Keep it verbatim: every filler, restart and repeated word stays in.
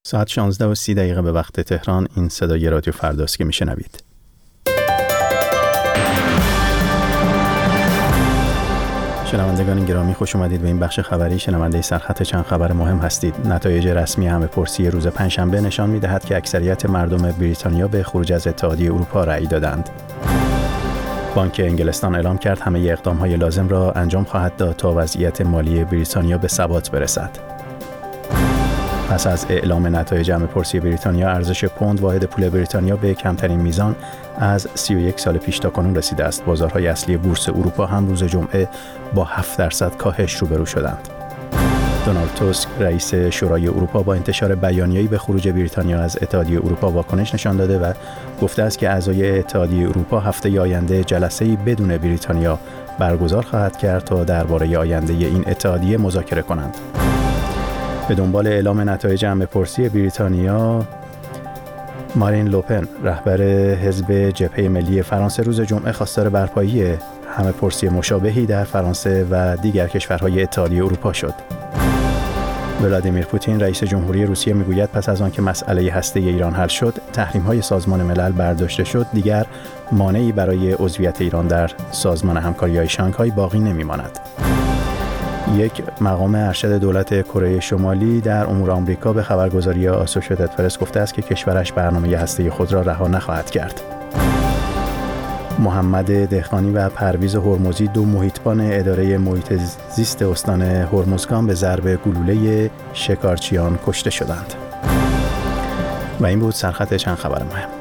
ساعت شانزده و سی دقیقه به وقت تهران. این صدای رادیو فرداست که میشنوید. شنوندگان گرامی، خوش اومدید به این بخش خبری. شنونده سرخط چند خبر مهم هستید. نتایج رسمی همه‌پرسی روز پنجشنبه نشان می‌دهد که اکثریت مردم بریتانیا به خروج از اتحادیه اروپا رأی دادند. بانک انگلستان اعلام کرد همه اقدام‌های لازم را انجام خواهد داد تا وضعیت مالی بریتانیا به ثبات برسد. پس از اعلام نتایج همه‌پرسی بریتانیا، ارزش پوند واحد پول بریتانیا به کمترین میزان از سی و یک سال پیش تاکنون رسیده است. بازارهای اصلی بورس اروپا هم روز جمعه با هفت درصد کاهش روبرو شدند. دونالد توسک رئیس شورای اروپا با انتشار بیانیه‌ای به خروج بریتانیا از اتحادیه اروپا واکنش نشان داده و گفته است که اعضای اتحادیه اروپا هفته آینده جلسه‌ای بدون بریتانیا برگزار خواهد کرد تا درباره آینده این اتحادیه مذاکره کنند. به دنبال اعلام نتایج همه‌پرسی بریتانیا، مارین لوپن رهبر حزب جبهه ملی فرانسه روز جمعه خواستار برپایی همه‌پرسی مشابهی در فرانسه و دیگر کشورهای اتحادیه اروپا شد. ولادیمیر پوتین رئیس جمهوری روسیه میگوید پس از آنکه مسئله هسته ایران حل شد، تحریم‌های سازمان ملل برداشته شد، دیگر مانعی برای عضویت ایران در سازمان همکاری‌های شانگهای باقی نمی‌ماند. یک مقام ارشد دولت کره شمالی در امور آمریکا به خبرگزاری آسوشیتد پرس گفته است که کشورش برنامه هسته خود را رها نخواهد کرد. محمد دهقانی و پرویز هرمزی، دو محیطبان اداره محیط زیست استان هرمزگان، به ضرب گلوله شکارچیان کشته شدند. و این بود سرخط چند خبر مهم.